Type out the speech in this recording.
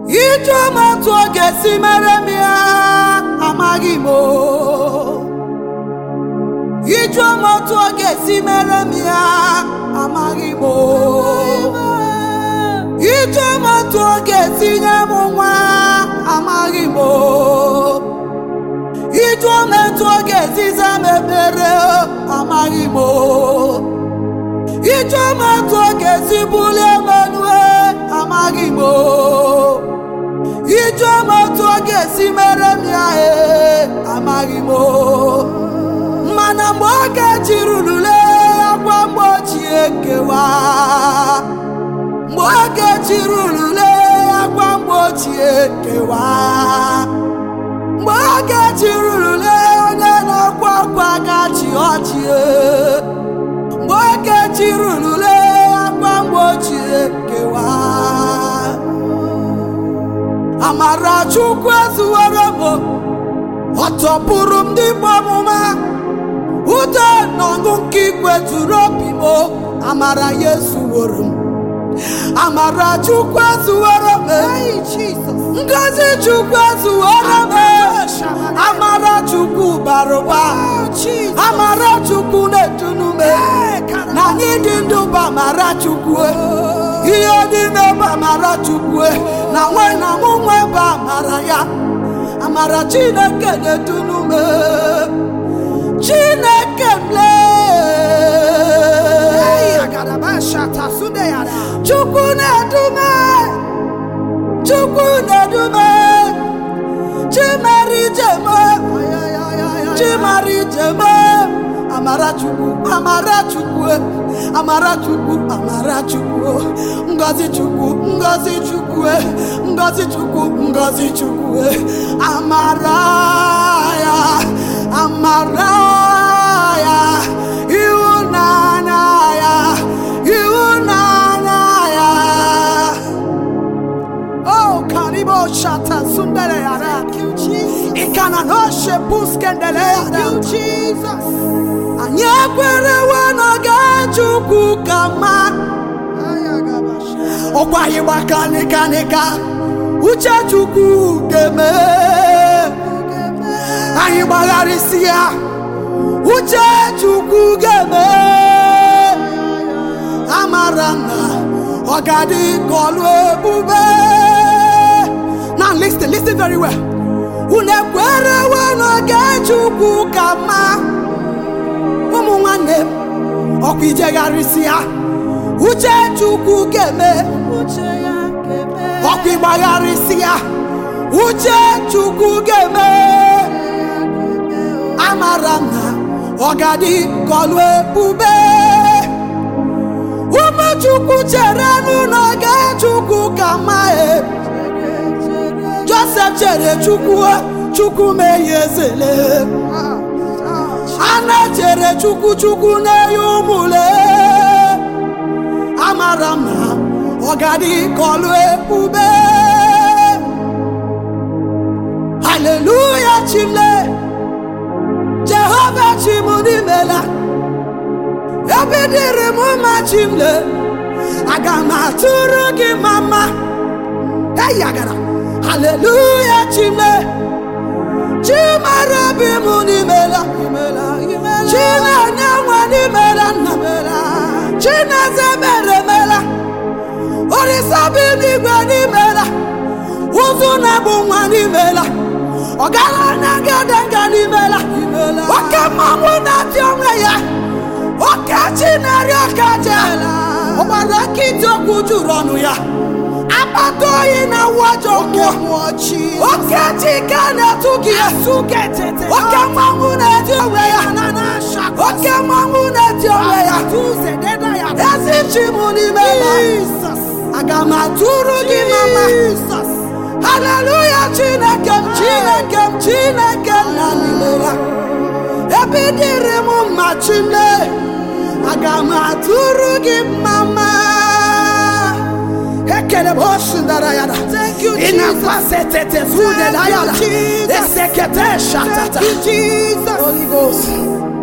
Ijoma tuoge si meremia amagimo. Ijoma tuoge si meremia amagimo. Ijoma tuoge si nyamwa amagimo. Ijoma tuoge si zamebere amagimo. Ijoma tuoge si bule manwe amagimo. Ijoma tuoge si meremia amagimo. Mana mboge chirulule akwa mbochi ekewa. Mboge chirulule akwa mbochi ekewa. Mboge chirulule onye n'okwa kwa gachi ochie. Mboge chirulule akwa mbochi ekewa. Amara Chukwu ezuwere m ọtọpụrụ m n'igbe ọmụma udo n'ọṅụ nke ikwe zuru obi m. Amara ya ezuwere m. Amara Chukwu ezuwere m. Ngozi Chukwu ezuwere m. Amara Chukwu bara ụba. Amara Chukwu na-edunu m. Na anyị dị ndụ bụ amara Chukwu. Ihe dị n'ebe amara Chukwu. Na nwe na mụ nwe bụ amara ya. Amara Chineke na-edunu m. Chineke mle. Chukwu na-edu m. Chukwu na-edu m. Chimeri jeme. Chimeri jeme. Amara Chukwu, Amara Chukwu, Amara Chukwu, Amara Chukwu, Ngozi Chukwu, Ngozi Chukwu, Ngozi Chukwu, Ngozi Chukwu, Amara ya, Amara ya, Ihụnanya ya, Ihụnanya ya. Oh, Karibo Shata Sundere Yara, Ikana no Shepuskendele Yara, Jesus. Anyị ekwerewe n'oge Chukwu ka mma. Ọkwa anyị gbaka nika uche Chukwu ga-eme. Anyị gbagharịsị ya uche Chukwu ga-eme. Amara na ọ ga-adị ka ọlụ ebube. Now listen very well. Unu ekwerewe n'oge Chukwu ka mma. Ụmụ nwanne m ọkwa ijegharịsị ya uche Chukwu ga-eme. Ọkwa ịgbagharịsị ya uche Chukwu ga-eme. Amara m na ọ ga-adị ka ọlụ ebube. Ụmụ Chukwu chere n'oge Chukwu ka mma. Joseph chere Chukwu mee ya ezele. Ana chere Chukwu na-eyi ụmụle. Amara m na ọ ga-adị ka ọlụ ebube. Hallelujah chimle. Jehova chimudimela. Ebe dịrị m mma chimle. Aga m atụrụ gị mama. Eyagara. Hallelujah chimle. Chimara bi mu nimela. China nyawa nimela namela. China zebere mela. Orisa bi nigwe nimela. Uzuna bunwa nimela. Ogala nangedanga nimela. Oke mamu na tiomwe ya. Oke chinari okajela. Obara kito kujuronu ya. Abato ina wajo mwochi. Oke chika na tuki ya suke tete. Oke mamu na tiomwe ya. Oke mamu na tiomwe ya. Tuze deda ya. Ezi chimu nimela. Agama turu di mama. Hallelujah Chinekem, Chinekem, Chinekem na nimela. Ebidiri mu machine. Agama turu di mama. Thank you, Jesus. Holy Ghost.